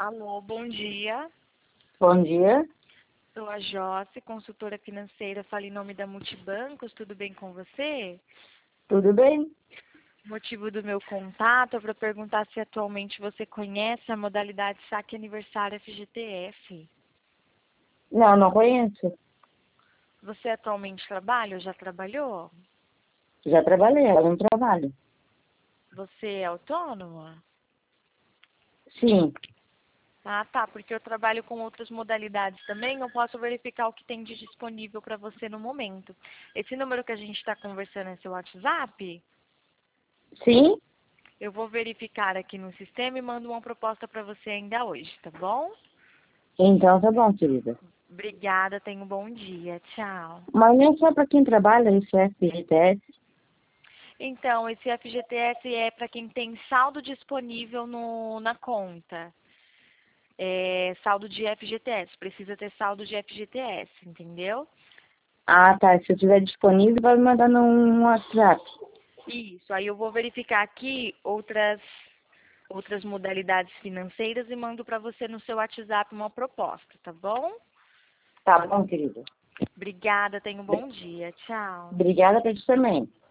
Alô, bom dia. Bom dia, Sou a Josse, consultora financeira, falo em nome da Multibancos, tudo bem com você? tudo bem? O motivo do meu contato é para perguntar se atualmente você conhece a modalidade Saque Aniversário FGTS. Não conheço. Você atualmente trabalha ou já trabalhou? Já trabalhei, ela não trabalha. Você é autônoma? Sim, Ah, tá, porque eu trabalho com outras modalidades também, eu posso verificar o que tem de disponível para você no momento. Esse número que a gente está conversando é seu WhatsApp? sim? Eu vou verificar aqui no sistema e mando uma proposta para você ainda hoje, tá bom? Então tá bom, querida. Obrigada, tenha um bom dia. Tchau. Mas nem só para quem trabalha isso é FGTS. Então, esse FGTS é para quem tem saldo disponível na conta. É saldo de FGTS, precisa ter saldo de FGTS, entendeu? Ah, tá. Se eu tiver disponível, vai me mandar no WhatsApp. Isso, aí eu vou verificar aqui outras modalidades financeiras e mando para você no seu WhatsApp uma proposta, tá bom? Tá bom, querida. Obrigada, tenha um bom dia. Tchau. Obrigada por isso também.